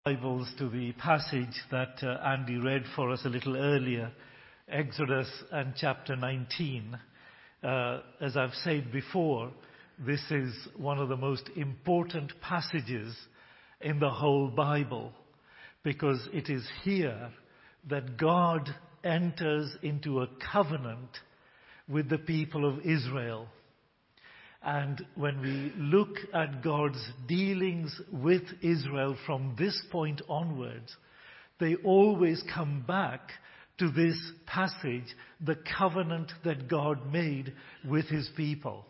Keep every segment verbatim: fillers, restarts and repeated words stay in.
Bibles to the passage that uh, Andy read for us a little earlier, Exodus and chapter nineteen. Uh, as I've said before, this is one of the most important passages in the whole Bible, because it is here that God enters into a covenant with the people of Israel. And when we look at God's dealings with Israel from this point onwards, they always come back to this passage, the covenant that God made with his people.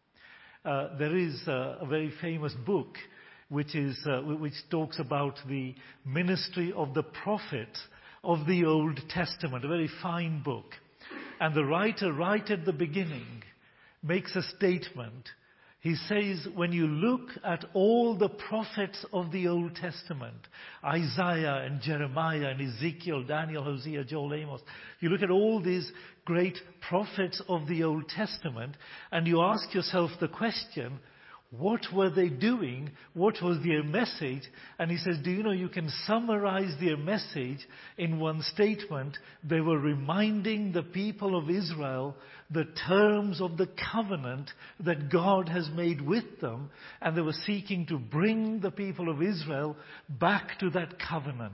Uh, there is a, a very famous book which is uh, which talks about the ministry of the prophets of the Old Testament, a very fine book. And the writer, right at the beginning, makes a statement. He says, when you look at all the prophets of the Old Testament, Isaiah and Jeremiah and Ezekiel, Daniel, Hosea, Joel, Amos, you look at all these great prophets of the Old Testament and you ask yourself the question, what were they doing? What was their message? And he says, do you know, you can summarize their message in one statement. They were reminding the people of Israel the terms of the covenant that God has made with them. And they were seeking to bring the people of Israel back to that covenant.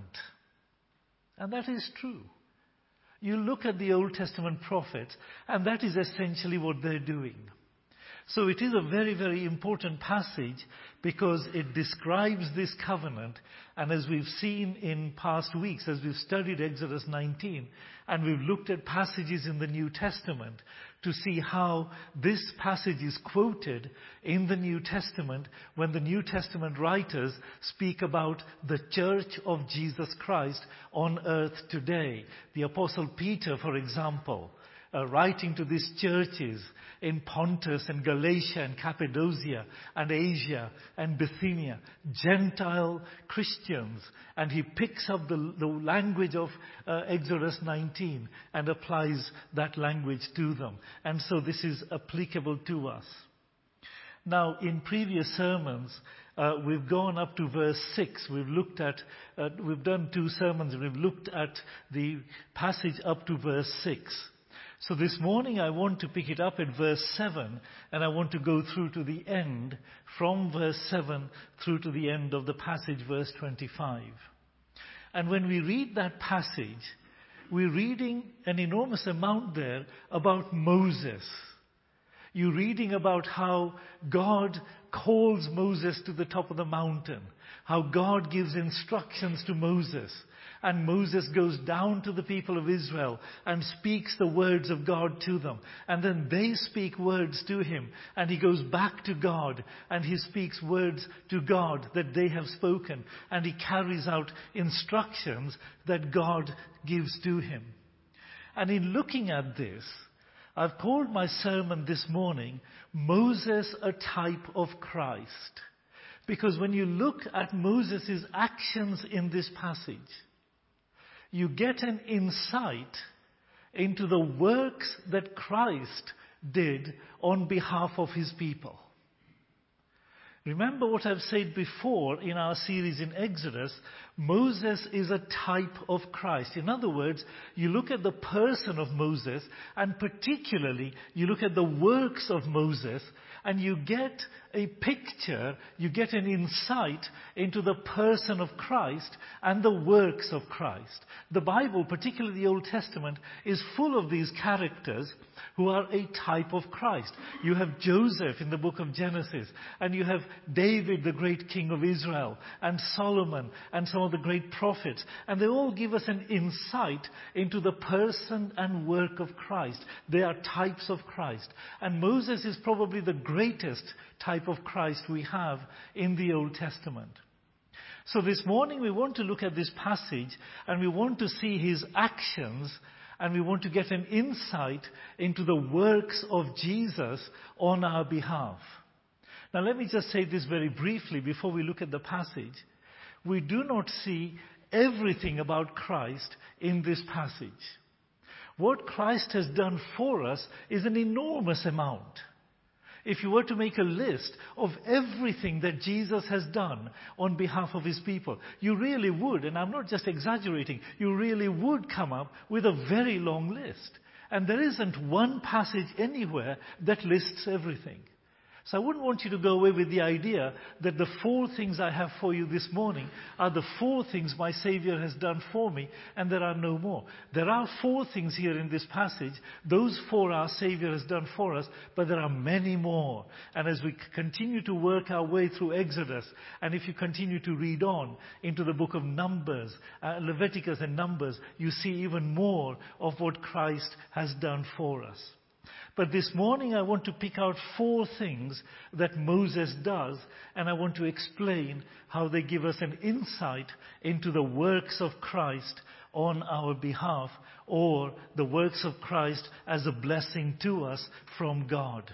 And that is true. You look at the Old Testament prophets, and that is essentially what they're doing. So it is a very, very important passage because it describes this covenant. And as we've seen in past weeks, as we've studied Exodus nineteen, and we've looked at passages in the New Testament to see how this passage is quoted in the New Testament when the New Testament writers speak about the church of Jesus Christ on earth today. The Apostle Peter, for example, Uh, writing to these churches in Pontus and Galatia and Cappadocia and Asia and Bithynia, Gentile Christians, and he picks up the, the language of uh, Exodus nineteen and applies that language to them. And so this is applicable to us. Now, in previous sermons, uh, we've gone up to verse six. We've looked at, uh, we've done two sermons, and we've looked at the passage up to verse six. So this morning I want to pick it up at verse seven, and I want to go through to the end, from verse seven through to the end of the passage, verse twenty-five. And when we read that passage, we're reading an enormous amount there about Moses. You're reading about how God calls Moses to the top of the mountain, how God gives instructions to Moses. And Moses goes down to the people of Israel and speaks the words of God to them. And then they speak words to him. And he goes back to God and he speaks words to God that they have spoken. And he carries out instructions that God gives to him. And in looking at this, I've called my sermon this morning, Moses, a type of Christ. Because when you look at Moses' actions in this passage, you get an insight into the works that Christ did on behalf of his people. Remember what I've said before in our series in Exodus, Moses is a type of Christ. In other words, you look at the person of Moses, and particularly you look at the works of Moses, and you get a picture, you get an insight into the person of Christ and the works of Christ. The Bible, particularly the Old Testament, is full of these characters who are a type of Christ. You have Joseph in the book of Genesis, and you have David, the great king of Israel, and Solomon, and some of the great prophets. And they all give us an insight into the person and work of Christ. They are types of Christ. And Moses is probably the greatest type of Christ we have in the Old Testament. So this morning we want to look at this passage, and we want to see his actions, and we want to get an insight into the works of Jesus on our behalf. Now let me just say this very briefly before we look at the passage. We do not see everything about Christ in this passage. What Christ has done for us is an enormous amount. If you were to make a list of everything that Jesus has done on behalf of his people, you really would, and I'm not just exaggerating, you really would come up with a very long list. And there isn't one passage anywhere that lists everything. So I wouldn't want you to go away with the idea that the four things I have for you this morning are the four things my Savior has done for me, and there are no more. There are four things here in this passage. Those four our Savior has done for us, but there are many more. And as we continue to work our way through Exodus, and if you continue to read on into the book of Numbers, uh, Leviticus and Numbers, you see even more of what Christ has done for us. But this morning I want to pick out four things that Moses does, and I want to explain how they give us an insight into the works of Christ on our behalf, or the works of Christ as a blessing to us from God.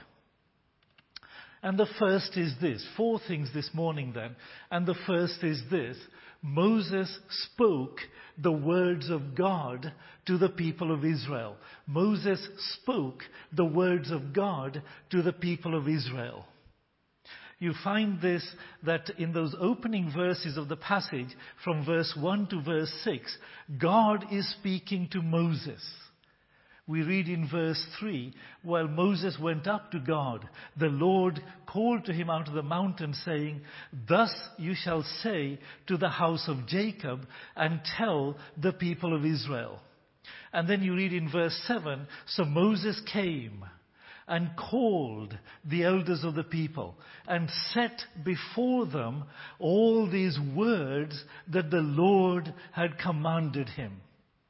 And the first is this, four things this morning then, and the first is this: Moses spoke the words of God to the people of Israel. Moses spoke the words of God to the people of Israel. You find this, that in those opening verses of the passage, from verse one to verse six, God is speaking to Moses. We read in verse three, while Moses went up to God, the Lord called to him out of the mountain, saying, "Thus you shall say to the house of Jacob, and tell the people of Israel." And then you read in verse seven, so Moses came and called the elders of the people and set before them all these words that the Lord had commanded him.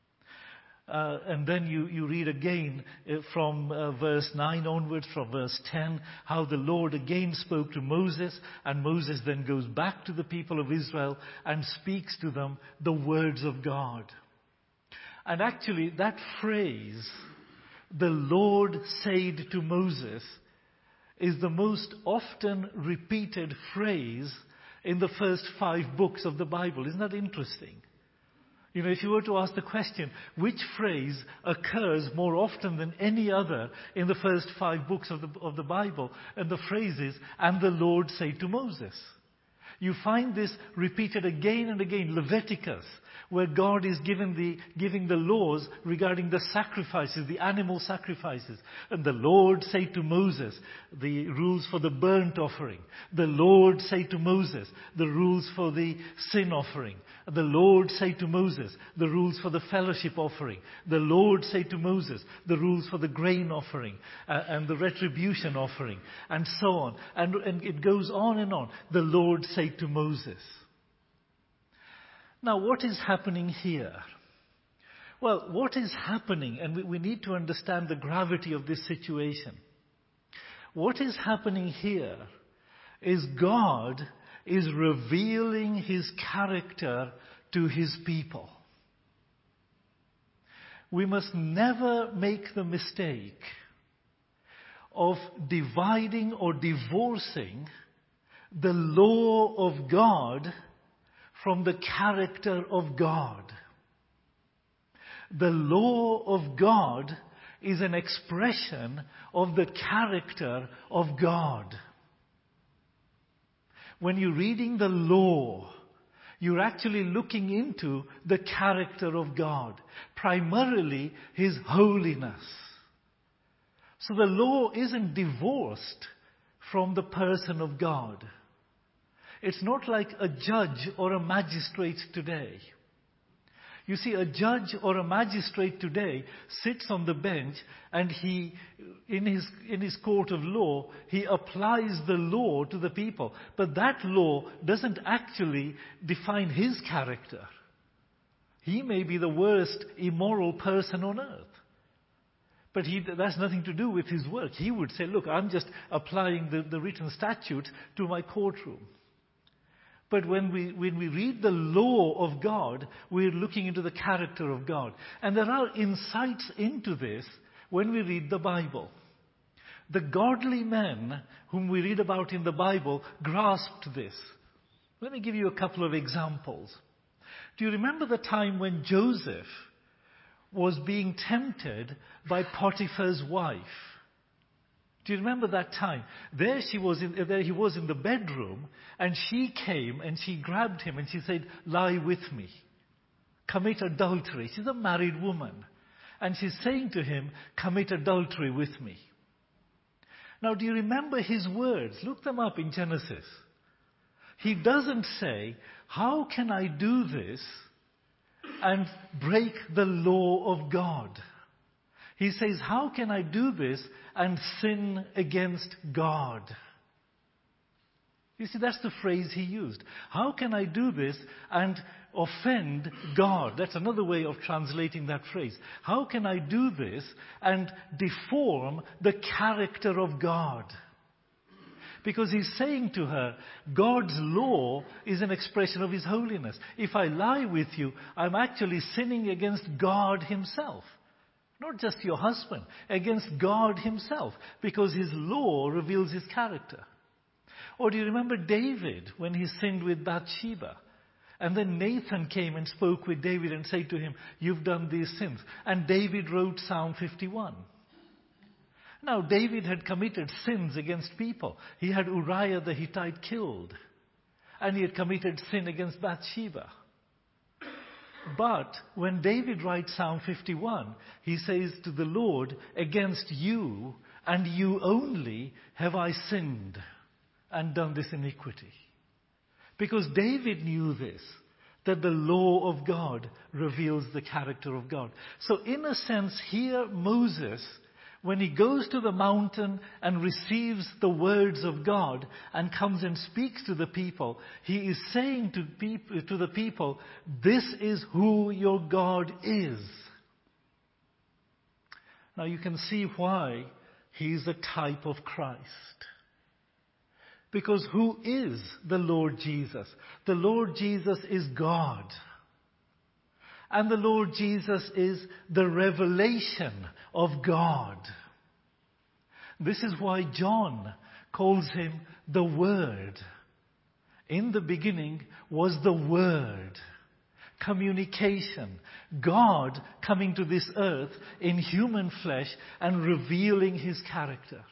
Uh, and then you, you read again uh, from uh, verse nine onwards, from verse ten, how the Lord again spoke to Moses, and Moses then goes back to the people of Israel and speaks to them the words of God. And actually that phrase, "the Lord said to Moses," is the most often repeated phrase in the first five books of the Bible. Isn't that interesting? You know, if you were to ask the question, which phrase occurs more often than any other in the first five books of the, of the Bible? And the phrase is, "and the Lord said to Moses." You find this repeated again and again. Leviticus, where God is giving the, giving the laws regarding the sacrifices, the animal sacrifices. And the Lord said to Moses, the rules for the burnt offering. The Lord said to Moses, the rules for the sin offering. The Lord said to Moses, the rules for the fellowship offering. The Lord said to Moses, the rules for the grain offering uh, and the retribution offering, and so on. And, and it goes on and on. The Lord said to Moses. Now, what is happening here? Well, what is happening, and we, we need to understand the gravity of this situation. What is happening here is God is revealing his character to his people. We must never make the mistake of dividing or divorcing the law of God from the character of God. The law of God is an expression of the character of God. When you're reading the law, you're actually looking into the character of God, primarily his holiness. So the law isn't divorced from the person of God. It's not like a judge or a magistrate today. You see, a judge or a magistrate today sits on the bench and he, in his, in his court of law, he applies the law to the people. But that law doesn't actually define his character. He may be the worst immoral person on earth. But he, that's nothing to do with his work. He would say, look, I'm just applying the, the written statute to my courtroom. But when we, when we read the law of God, we're looking into the character of God. And there are insights into this when we read the Bible. The godly men whom we read about in the Bible grasped this. Let me give you a couple of examples. Do you remember the time when Joseph was being tempted by Potiphar's wife? Do you remember that time? There she was in, there he was in the bedroom, and she came and she grabbed him and she said, "Lie with me. Commit adultery." She's a married woman. And she's saying to him, "Commit adultery with me." Now, do you remember his words? Look them up in Genesis. He doesn't say, "How can I do this and break the law of God?" He says, "How can I do this and sin against God?" You see, that's the phrase he used. How can I do this and offend God? That's another way of translating that phrase. How can I do this and deform the character of God? Because he's saying to her, God's law is an expression of His holiness. If I lie with you, I'm actually sinning against God Himself. Not just your husband, against God Himself, because His law reveals His character. Or do you remember David when he sinned with Bathsheba? And then Nathan came and spoke with David and said to him, "You've done these sins." And David wrote Psalm fifty-one. Now, David had committed sins against people. He had Uriah the Hittite killed. And he had committed sin against Bathsheba. But when David writes Psalm fifty-one, he says to the Lord, "Against you and you only have I sinned and done this iniquity." Because David knew this, that the law of God reveals the character of God. So in a sense, here Moses, when he goes to the mountain and receives the words of God and comes and speaks to the people, he is saying to, peop- to the people, this is who your God is. Now you can see why he is a type of Christ. Because who is the Lord Jesus? The Lord Jesus is God. And the Lord Jesus is the revelation of God. This is why John calls him the Word. In the beginning was the Word. Communication. God coming to this earth in human flesh and revealing His character.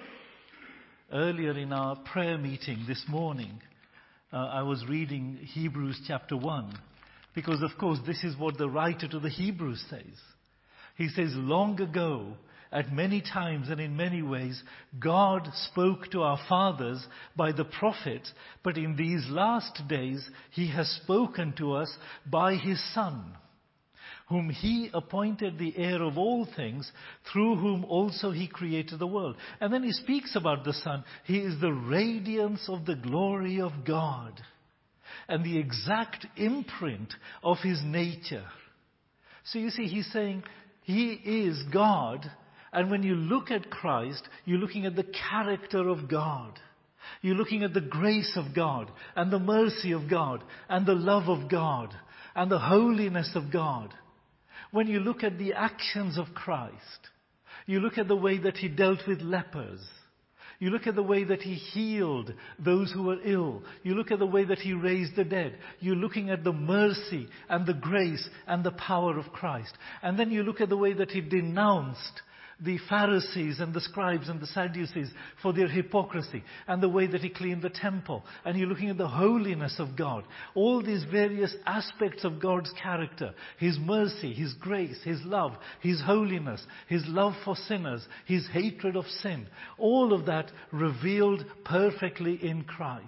Earlier in our prayer meeting this morning, uh, I was reading Hebrews chapter one. Because, of course, this is what the writer to the Hebrews says. He says, long ago, at many times and in many ways, God spoke to our fathers by the prophets, but in these last days, He has spoken to us by His Son, whom He appointed the heir of all things, through whom also He created the world. And then He speaks about the Son. He is the radiance of the glory of God and the exact imprint of His nature. So you see, He's saying He is God. And when you look at Christ, you're looking at the character of God. You're looking at the grace of God and the mercy of God and the love of God and the holiness of God. When you look at the actions of Christ, you look at the way that He dealt with lepers. You look at the way that He healed those who were ill. You look at the way that He raised the dead. You're looking at the mercy and the grace and the power of Christ. And then you look at the way that He denounced the Pharisees and the scribes and the Sadducees for their hypocrisy, and the way that He cleaned the temple. And you're looking at the holiness of God. All these various aspects of God's character. His mercy, His grace, His love, His holiness, His love for sinners, His hatred of sin. All of that revealed perfectly in Christ.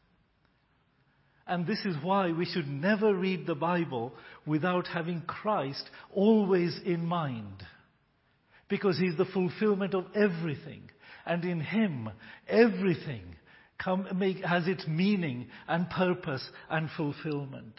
And this is why we should never read the Bible without having Christ always in mind. Because He's the fulfillment of everything. And in Him, everything come, make, has its meaning and purpose and fulfillment.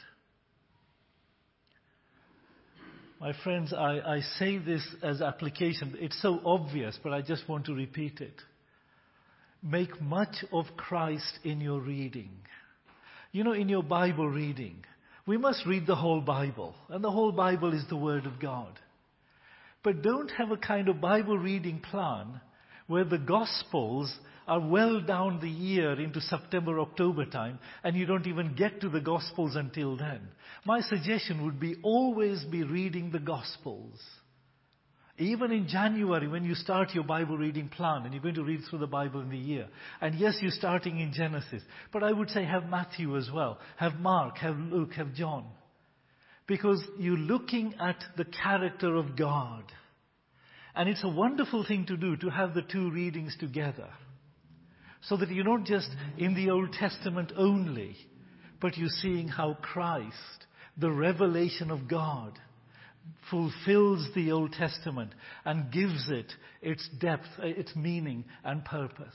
My friends, I, I say this as application. It's so obvious, but I just want to repeat it. Make much of Christ in your reading. You know, in your Bible reading, we must read the whole Bible. And the whole Bible is the Word of God. But don't have a kind of Bible reading plan where the Gospels are well down the year into September, October time, and you don't even get to the Gospels until then. My suggestion would be always be reading the Gospels. Even in January, when you start your Bible reading plan and you're going to read through the Bible in the year, and yes, you're starting in Genesis, but I would say have Matthew as well, have Mark, have Luke, have John. Because you're looking at the character of God. And it's a wonderful thing to do, to have the two readings together. So that you're not just in the Old Testament only, but you're seeing how Christ, the revelation of God, fulfills the Old Testament and gives it its depth, its meaning and purpose.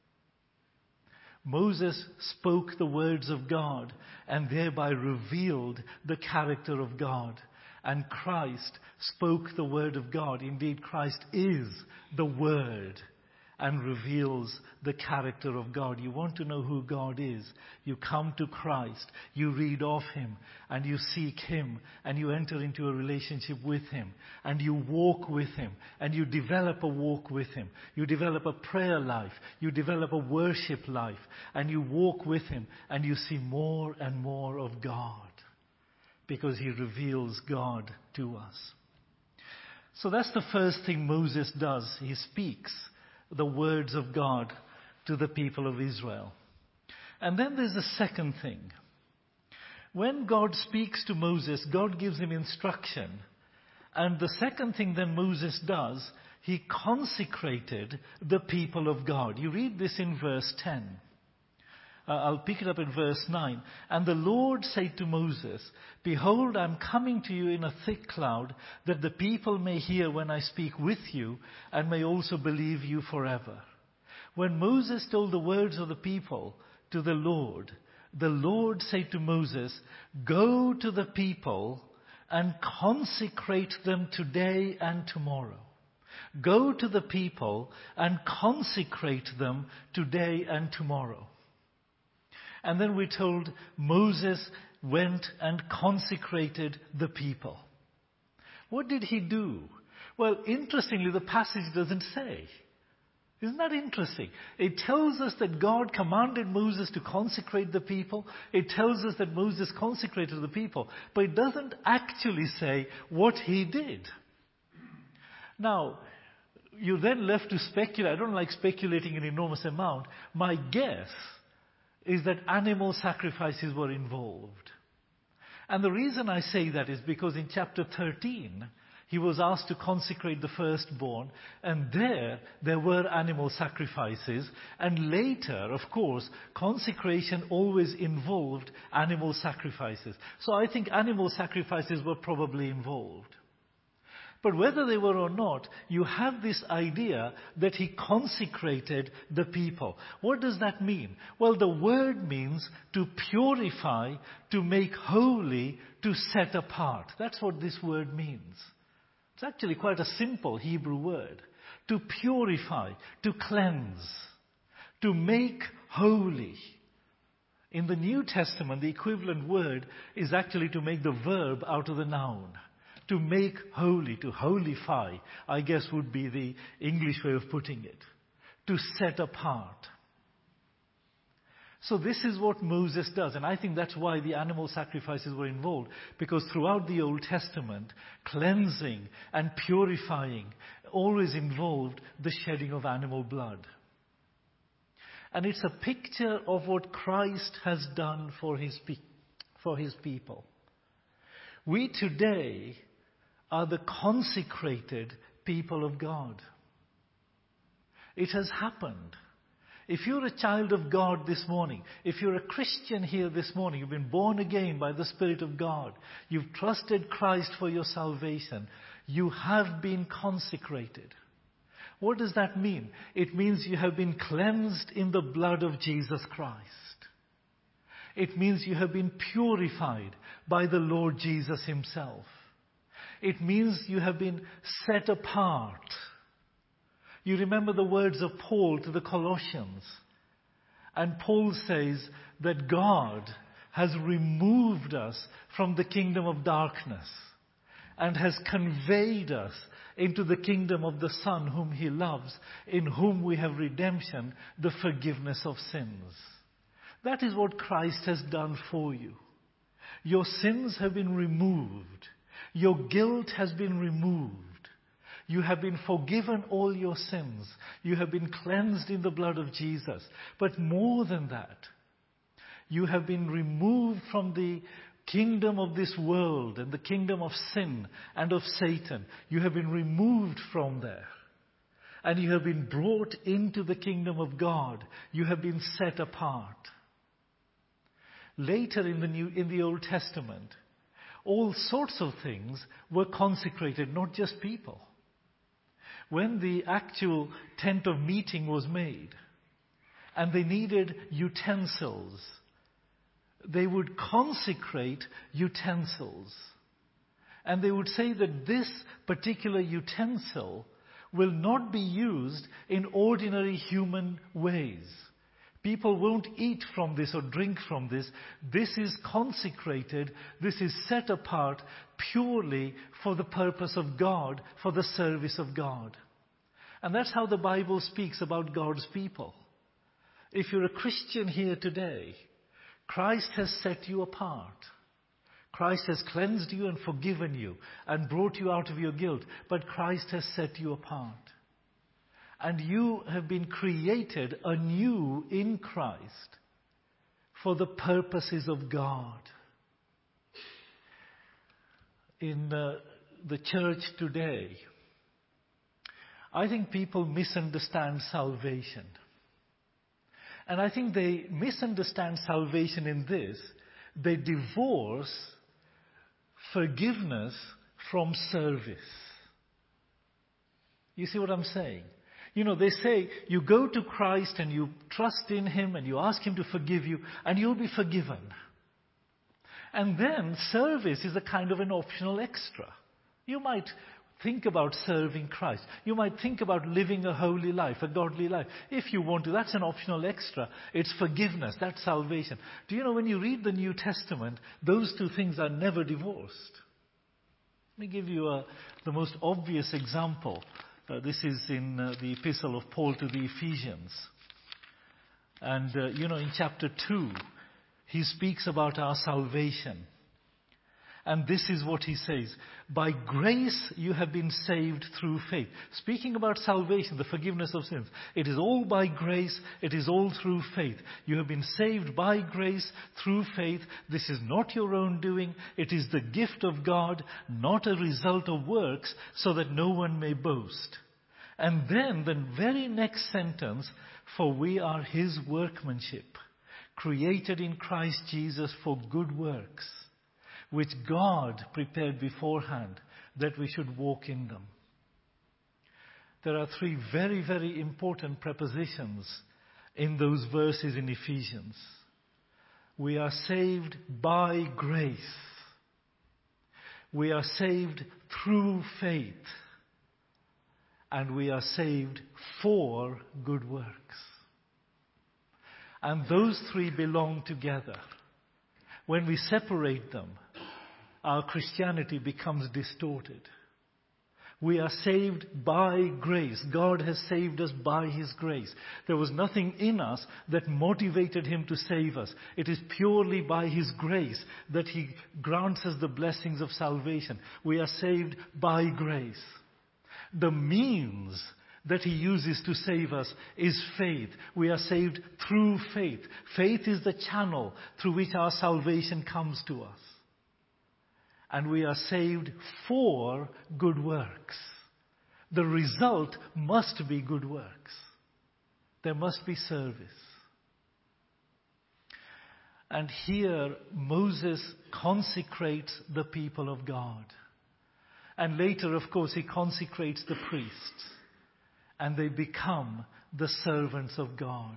Moses spoke the words of God and thereby revealed the character of God. And Christ spoke the word of God. Indeed, Christ is the Word and reveals the character of God. You want to know who God is, you come to Christ, you read of Him, and you seek Him, and you enter into a relationship with Him, and you walk with Him, and you develop a walk with Him. You develop a prayer life, you develop a worship life, and you walk with Him, and you see more and more of God, because He reveals God to us. So that's the first thing Moses does. He speaks the words of God to the people of Israel. And then there's a second thing. When God speaks to Moses, God gives him instruction. And the second thing that Moses does, he consecrated the people of God. You read this in verse ten. Uh, I'll pick it up in verse nine. And the Lord said to Moses, "Behold, I am coming to you in a thick cloud, that the people may hear when I speak with you, and may also believe you forever." When Moses told the words of the people to the Lord, the Lord said to Moses, "Go to the people and consecrate them today and tomorrow." Go to the people and consecrate them today and tomorrow. And then we're told Moses went and consecrated the people. What did he do? Well, interestingly, the passage doesn't say. Isn't that interesting? It tells us that God commanded Moses to consecrate the people. It tells us that Moses consecrated the people. But it doesn't actually say what he did. Now, you're then left to speculate. I don't like speculating an enormous amount. My guess is that animal sacrifices were involved. And the reason I say that is because in chapter thirteen, he was asked to consecrate the firstborn, and there, there were animal sacrifices. And later, of course, consecration always involved animal sacrifices. So I think animal sacrifices were probably involved. But whether they were or not, you have this idea that he consecrated the people. What does that mean? Well, the word means to purify, to make holy, to set apart. That's what this word means. It's actually quite a simple Hebrew word. To purify, to cleanse, to make holy. In the New Testament, the equivalent word is actually to make the verb out of the noun. To make holy, to holify, I guess would be the English way of putting it. To set apart. So this is what Moses does, and I think that's why the animal sacrifices were involved, because throughout the Old Testament, cleansing and purifying always involved the shedding of animal blood. And it's a picture of what Christ has done for his, pe- for his people. We today are the consecrated people of God. It has happened. If you're a child of God this morning, if you're a Christian here this morning, you've been born again by the Spirit of God, you've trusted Christ for your salvation, you have been consecrated. What does that mean? It means you have been cleansed in the blood of Jesus Christ. It means you have been purified by the Lord Jesus himself. It means you have been set apart. You remember the words of Paul to the Colossians. And Paul says that God has removed us from the kingdom of darkness and has conveyed us into the kingdom of the Son whom he loves, in whom we have redemption, the forgiveness of sins. That is what Christ has done for you. Your sins have been removed. Your guilt has been removed. You have been forgiven all your sins. You have been cleansed in the blood of Jesus. But more than that, you have been removed from the kingdom of this world and the kingdom of sin and of Satan. You have been removed from there. And you have been brought into the kingdom of God. You have been set apart. Later in the New, in the Old Testament, all sorts of things were consecrated, not just people. When the actual tent of meeting was made, and they needed utensils, they would consecrate utensils. And they would say that this particular utensil will not be used in ordinary human ways. People won't eat from this or drink from this. This is consecrated, this is set apart purely for the purpose of God, for the service of God. And that's how the Bible speaks about God's people. If you're a Christian here today, Christ has set you apart. Christ has cleansed you and forgiven you and brought you out of your guilt. But Christ has set you apart. And you have been created anew in Christ for the purposes of God. In uh, the church today, I think people misunderstand salvation. And I think they misunderstand salvation in this. They divorce forgiveness from service. You see what I'm saying? You know, they say you go to Christ and you trust in Him and you ask Him to forgive you and you'll be forgiven. And then service is a kind of an optional extra. You might think about serving Christ. You might think about living a holy life, a godly life. If you want to, that's an optional extra. It's forgiveness. That's salvation. Do you know, when you read the New Testament, those two things are never divorced. Let me give you a, the most obvious example. Uh, this is in uh, the epistle of Paul to the Ephesians. And, uh, you know, in chapter two, he speaks about our salvation. And this is what he says. By grace you have been saved through faith. Speaking about salvation, the forgiveness of sins. It is all by grace. It is all through faith. You have been saved by grace through faith. This is not your own doing. It is the gift of God, not a result of works, so that no one may boast. And then the very next sentence, for we are His workmanship, created in Christ Jesus for good works, which God prepared beforehand that we should walk in them. There are three very, very important prepositions in those verses in Ephesians. We are saved by grace. We are saved through faith. And we are saved for good works. And those three belong together. When we separate them, our Christianity becomes distorted. We are saved by grace. God has saved us by His grace. There was nothing in us that motivated Him to save us. It is purely by His grace that He grants us the blessings of salvation. We are saved by grace. The means that He uses to save us is faith. We are saved through faith. Faith is the channel through which our salvation comes to us. And we are saved for good works. The result must be good works. There must be service. And here Moses consecrates the people of God. And later, of course, he consecrates the priests. And they become the servants of God.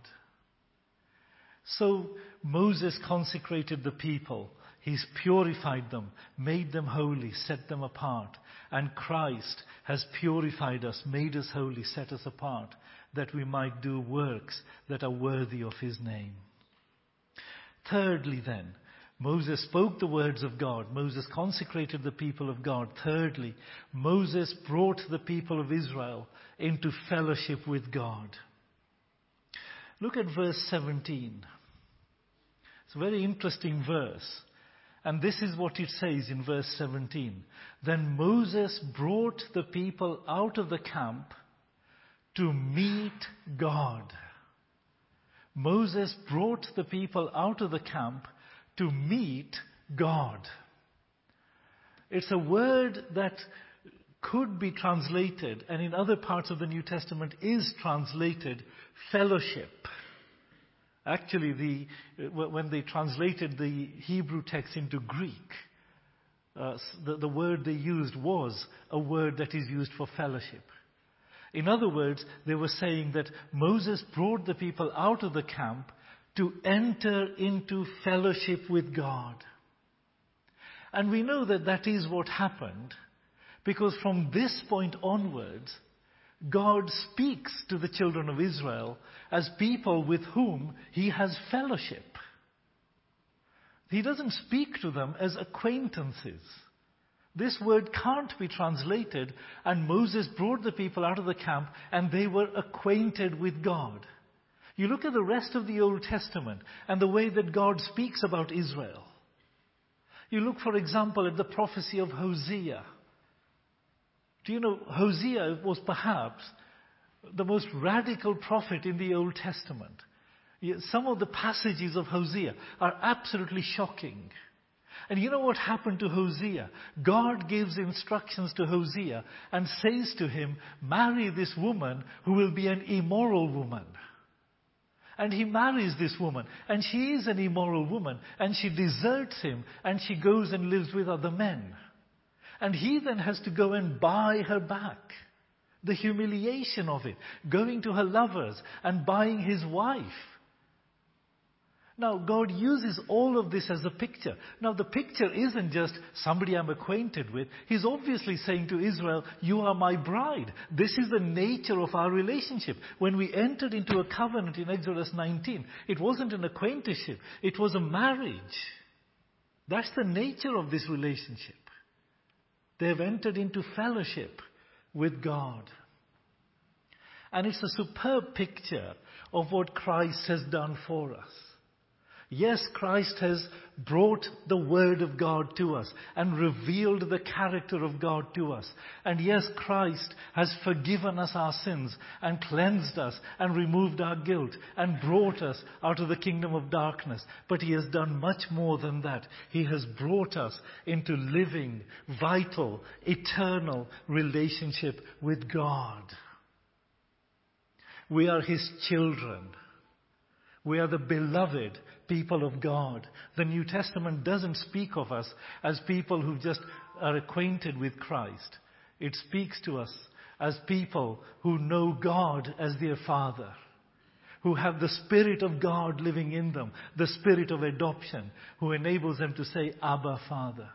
So Moses consecrated the people. He's purified them, made them holy, set them apart. And Christ has purified us, made us holy, set us apart, that we might do works that are worthy of His name. Thirdly then, Moses spoke the words of God. Moses consecrated the people of God. Thirdly, Moses brought the people of Israel into fellowship with God. Look at verse seventeen. It's a very interesting verse. And this is what it says in verse seventeen. Then Moses brought the people out of the camp to meet God. Moses brought the people out of the camp to meet God. It's a word that could be translated, and in other parts of the New Testament is translated, fellowship. Actually, the, when they translated the Hebrew text into Greek, uh, the, the word they used was a word that is used for fellowship. In other words, they were saying that Moses brought the people out of the camp to enter into fellowship with God. And we know that that is what happened, because from this point onwards, God speaks to the children of Israel as people with whom He has fellowship. He doesn't speak to them as acquaintances. This word can't be translated, and Moses brought the people out of the camp and they were acquainted with God. You look at the rest of the Old Testament and the way that God speaks about Israel. You look, for example, at the prophecy of Hosea. Do you know, Hosea was perhaps the most radical prophet in the Old Testament. Some of the passages of Hosea are absolutely shocking. And you know what happened to Hosea? God gives instructions to Hosea and says to him, marry this woman who will be an immoral woman. And he marries this woman, and she is an immoral woman, and she deserts him, and she goes and lives with other men. And he then has to go and buy her back. The humiliation of it. Going to her lovers and buying his wife. Now, God uses all of this as a picture. Now, the picture isn't just somebody I'm acquainted with. He's obviously saying to Israel, you are my bride. This is the nature of our relationship. When we entered into a covenant in Exodus nineteen, it wasn't an acquaintanceship. It was a marriage. That's the nature of this relationship. They have entered into fellowship with God. And it's a superb picture of what Christ has done for us. Yes, Christ has brought the Word of God to us and revealed the character of God to us. And yes, Christ has forgiven us our sins and cleansed us and removed our guilt and brought us out of the kingdom of darkness. But He has done much more than that. He has brought us into living, vital, eternal relationship with God. We are His children. We are the beloved people of God. The New Testament doesn't speak of us as people who just are acquainted with Christ. It speaks to us as people who know God as their Father, who have the Spirit of God living in them, the Spirit of adoption, who enables them to say, Abba, Father.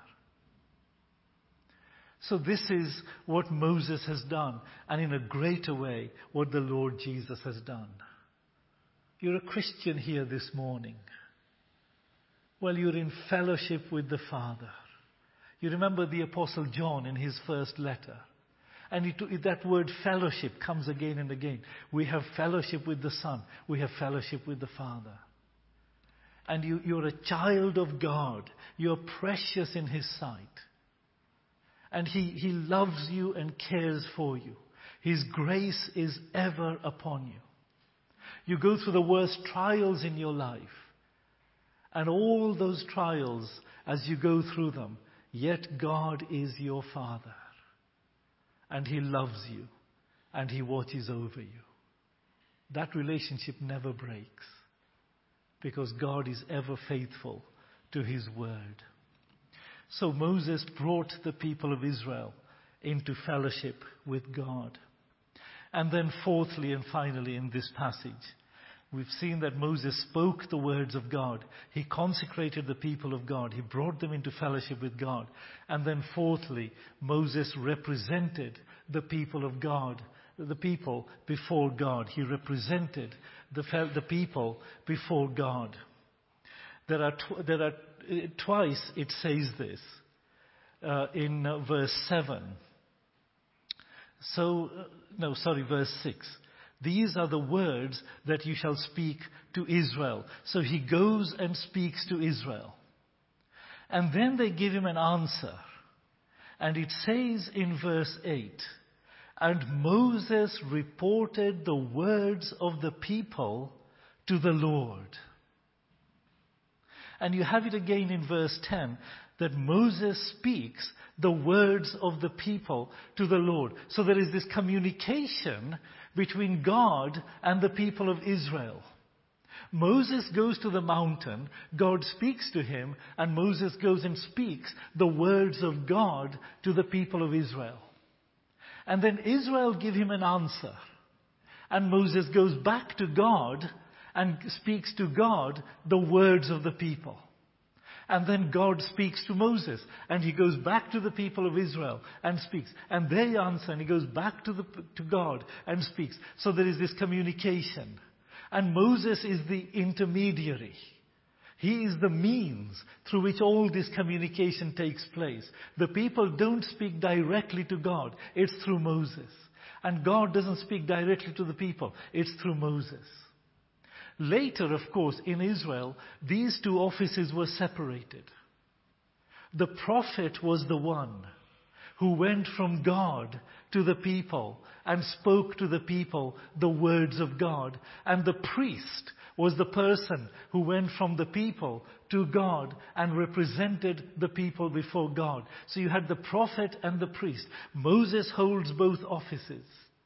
So this is what Moses has done, and in a greater way, what the Lord Jesus has done. You're a Christian here this morning. Well, you're in fellowship with the Father. You remember the Apostle John in his first letter. And it, that word fellowship comes again and again. We have fellowship with the Son. We have fellowship with the Father. And you, you're a child of God. You're precious in His sight. And He, He loves you and cares for you. His grace is ever upon you. You go through the worst trials in your life. And all those trials, as you go through them, yet God is your Father. And He loves you. And He watches over you. That relationship never breaks. Because God is ever faithful to His word. So Moses brought the people of Israel into fellowship with God. And then fourthly and finally in this passage, we've seen that Moses spoke the words of God. He consecrated the people of God. He brought them into fellowship with God. And then fourthly, Moses represented the people of God, the people before God. He represented the, the people before God. There are, tw- there are uh, twice it says this uh, in uh, verse seven. So, uh, no, sorry, verse six. These are the words that you shall speak to Israel. So he goes and speaks to Israel. And then they give him an answer. And it says in verse eight, "And Moses reported the words of the people to the Lord." And you have it again in verse ten, that Moses speaks the words of the people to the Lord. So there is this communication between God and the people of Israel. Moses goes to the mountain, God speaks to him, and Moses goes and speaks the words of God to the people of Israel. And then Israel give him an answer. And Moses goes back to God and speaks to God the words of the people. And then God speaks to Moses, and he goes back to the people of Israel and speaks. And they answer, and he goes back to, the, to God and speaks. So there is this communication. And Moses is the intermediary. He is the means through which all this communication takes place. The people don't speak directly to God. It's through Moses. And God doesn't speak directly to the people. It's through Moses. Later, of course, in Israel, these two offices were separated. The prophet was the one who went from God to the people and spoke to the people the words of God. And the priest was the person who went from the people to God and represented the people before God. So you had the prophet and the priest. Moses holds both offices.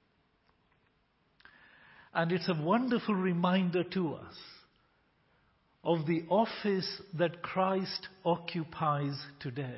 And it's a wonderful reminder to us of the office that Christ occupies today.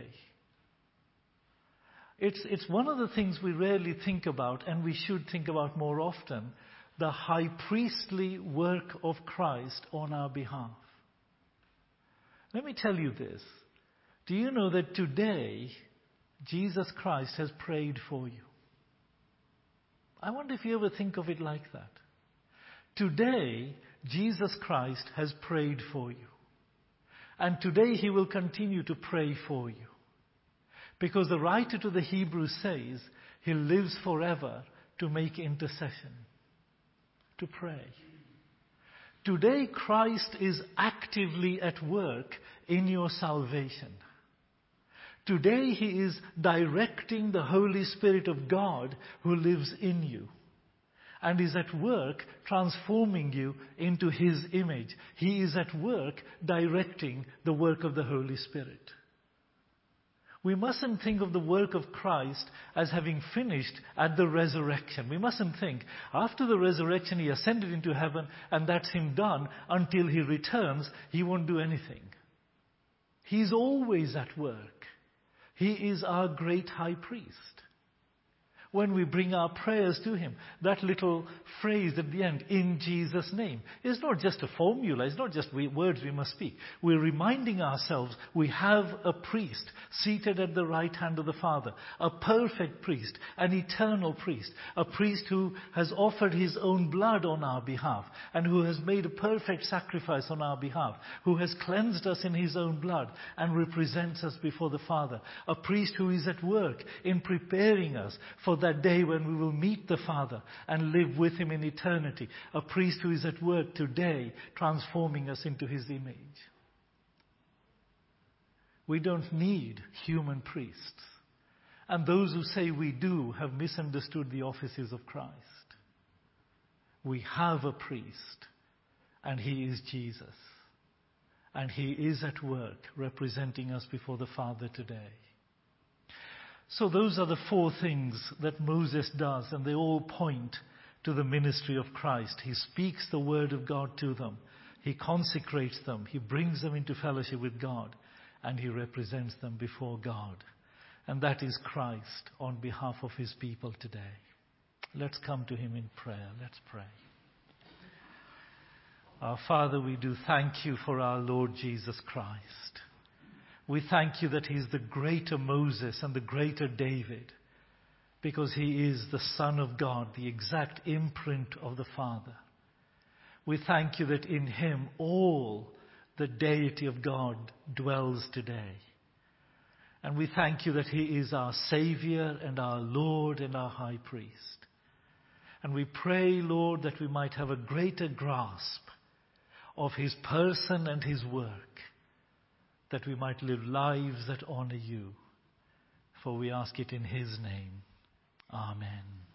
It's, it's one of the things we rarely think about, and we should think about more often, the high priestly work of Christ on our behalf. Let me tell you this. Do you know that today Jesus Christ has prayed for you? I wonder if you ever think of it like that. Today, Jesus Christ has prayed for you. And today he will continue to pray for you. Because the writer to the Hebrews says he lives forever to make intercession, to pray. Today, Christ is actively at work in your salvation. Today, he is directing the Holy Spirit of God who lives in you and is at work transforming you into his image. He is at work directing the work of the Holy Spirit. We mustn't think of the work of Christ as having finished at the resurrection. We mustn't think, after the resurrection he ascended into heaven and that's him done. Until he returns, he won't do anything. He's always at work. He is our great high priest. When we bring our prayers to him, that little phrase at the end, "in Jesus' name," is not just a formula. It's not just we, words we must speak. We're reminding ourselves we have a priest seated at the right hand of the Father, a perfect priest, an eternal priest, a priest who has offered his own blood on our behalf and who has made a perfect sacrifice on our behalf, who has cleansed us in his own blood and represents us before the Father, a priest who is at work in preparing us for that day when we will meet the Father and live with him in eternity. A priest who is at work today transforming us into his image. We don't need human priests. And those who say we do have misunderstood the offices of Christ. We have a priest, and he is Jesus. And he is at work representing us before the Father today. So those are the four things that Moses does, and they all point to the ministry of Christ. He speaks the word of God to them. He consecrates them. He brings them into fellowship with God, and he represents them before God. And that is Christ on behalf of his people today. Let's come to him in prayer. Let's pray. Our Father, we do thank you for our Lord Jesus Christ. We thank you that he's the greater Moses and the greater David, because he is the Son of God, the exact imprint of the Father. We thank you that in him all the deity of God dwells today. And we thank you that he is our Savior and our Lord and our High Priest. And we pray, Lord, that we might have a greater grasp of his person and his work, that we might live lives that honor you. For we ask it in his name. Amen.